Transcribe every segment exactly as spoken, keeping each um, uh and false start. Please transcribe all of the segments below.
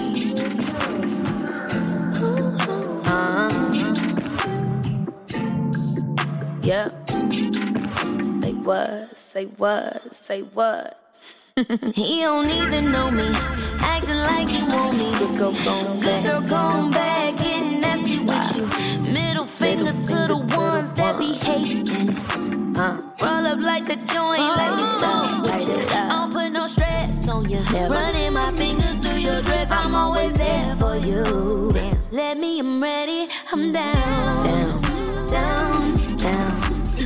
Uh-huh. Yeah. Say what, say what, say what. He don't even know me, acting like he want me. Good girl going back, good girl going back, getting nasty with you. Middle finger to the ones that be hating. Uh, roll up like the joint, let me stop with you. I don't put no stress on you. Running my fingers through your dress, I'm always there for you. Let me, I'm ready, I'm down, down, down, down.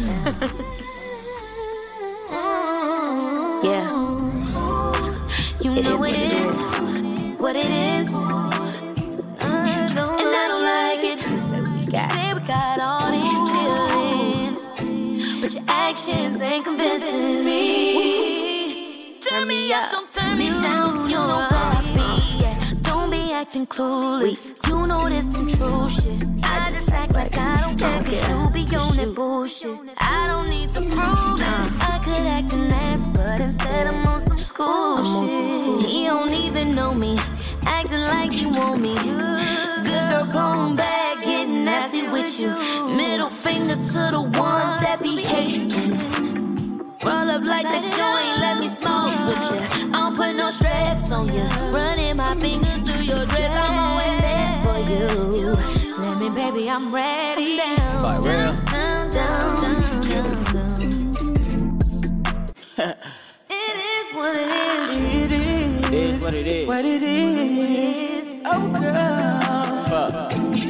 Yeah. You it know it is, what it is. I don't and like I don't like it. it. You say we got, say we got all these feelings, but your actions ain't convincing me. Turn me up, don't turn me down. You know what I be. Don't be acting clueless. You know this some true shit. I just act like I don't care, cause you be on that bullshit. I don't need to prove it. I could act an ass, but instead I'm on some cool shit. He don't even know me, acting like he want me. Good girl going back, getting nasty with you. Middle finger to the ones that be hating. Roll up like the joint, let me smoke with you. I don't put no stress on you. Running my fingers through your dress, I'm always there for you. Let me, baby, I'm ready. Down, By real. down, down, down, down, down. It is what it is. It is. It is what it is. What it is. Oh, girl. Fuck.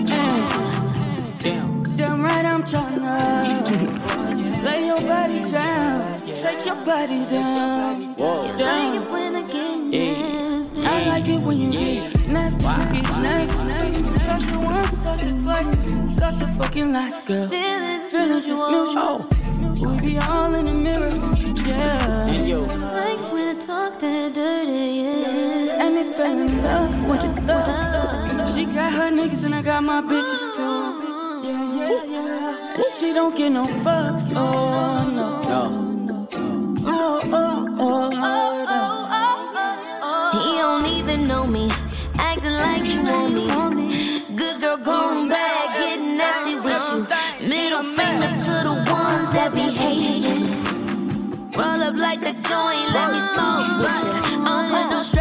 Damn. Damn right I'm tryna lay your body down, take your body down. Whoa. I like it when I get nasty. I like it when you get nasty, Wow. get nasty, nasty. Such a once, such a twice, such a fucking life, girl. Feelings, Feelings is mutual. We be all in the mirror, yeah. And yo. I like it when I talk that dirty, yeah. And they fell in love with the thug. She got her niggas and I got my bitches too. Yeah, yeah, yeah. And she don't get no fucks, oh no. No. Oh, oh, oh, oh, He don't even know me, acting like he want me. Good girl going back, getting nasty with you. Middle finger to the ones that be hating. Roll up like the joint, let me smoke with you. I don't put no